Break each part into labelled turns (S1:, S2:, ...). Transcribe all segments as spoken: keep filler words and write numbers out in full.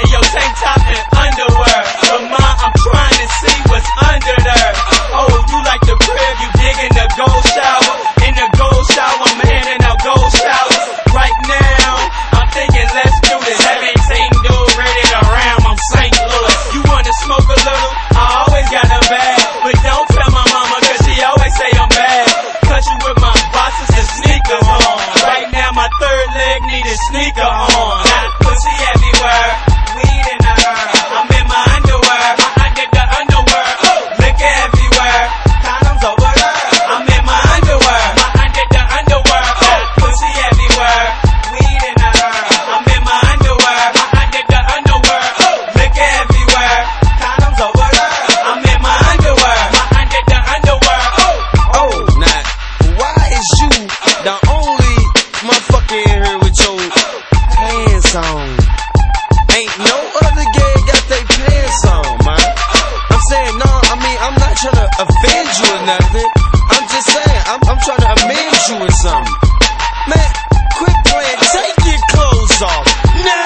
S1: your tank top and underwear. But ma, I'm trying to see what's under there. Oh, you like the crib, you dig in the gold shower. In the gold shower, I'm handing out gold showers. Right now, I'm thinking let's do this. seventeen dude ready to ram, I'm Saint Louis. You wanna smoke a little? I always got a bag. But don't tell my mama, cause she always say I'm bad. Cut you with my boxes and sneakers on. Right now, my third leg need a sneaker on. Got pussy everywhere, weed in the air. I'm in my underwear, my under the underwear. Liquor everywhere, condoms over there. I'm in my underwear, my under the underwear. Pussy everywhere, weed in the air. I'm in my underwear, my under the underwear. Liquor everywhere, condoms over there. I'm in my underwear, my under the underwear.
S2: Oh, now, why is you the only motherfucker in here with your pants on? Ain't no other gay got their pants on, man. I'm saying, no, I mean, I'm not trying to offend you or nothing. I'm just saying, I'm, I'm trying to amend you or something. Man, quit playing, take your clothes off. No!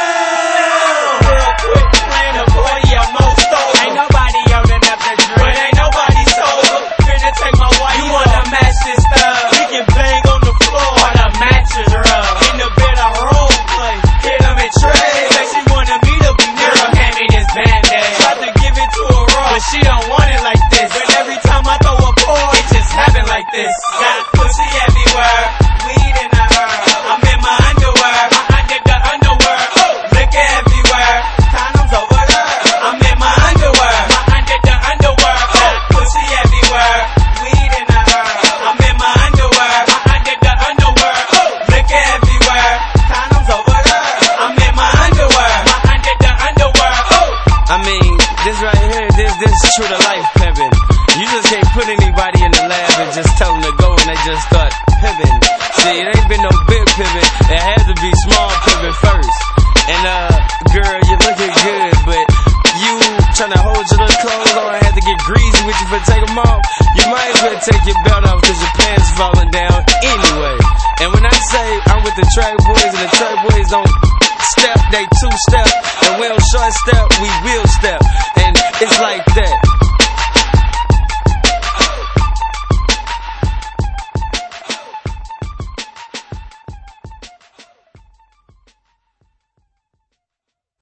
S1: Real quick playing a boy, I'm most stolen. Ain't nobody old enough to drink, but ain't nobody sober. Finna take my wife. You wanna match this stuff? We can bang on the floor while the mattress rub. In the bed I role play, hit them in trade. Say she wanted me to be near her, hand me this band-aid. Tried to give it to her raw, but she don't want it like this. But every time I throw a pour, it just happen like this. Got pussy everywhere, weed in the air. I'm in my underwear, my under the underwear. Liquor everywhere, condoms over there. I'm in my underwear, my under the underwear. Pussy everywhere, weed in the air. I'm in my underwear, my under the underwear. Liquor everywhere, condoms over there. I'm in my underwear, my under the underwear.
S2: I mean, this right here, this this is true to life pimping. You just can't put anybody in the lab and just tell them to go and they just start pimping. See, it ain't been no big pimping. It had to be small pimping first. And uh, girl, you're looking good, but you trying to hold your little clothes on, I had to get greasy with you for take them off. You might as well take your belt off cause your pants falling down anyway. And when I say I'm with the track boys and the track boys don't step, they two step. And we don't short step, we will step. And it's like that.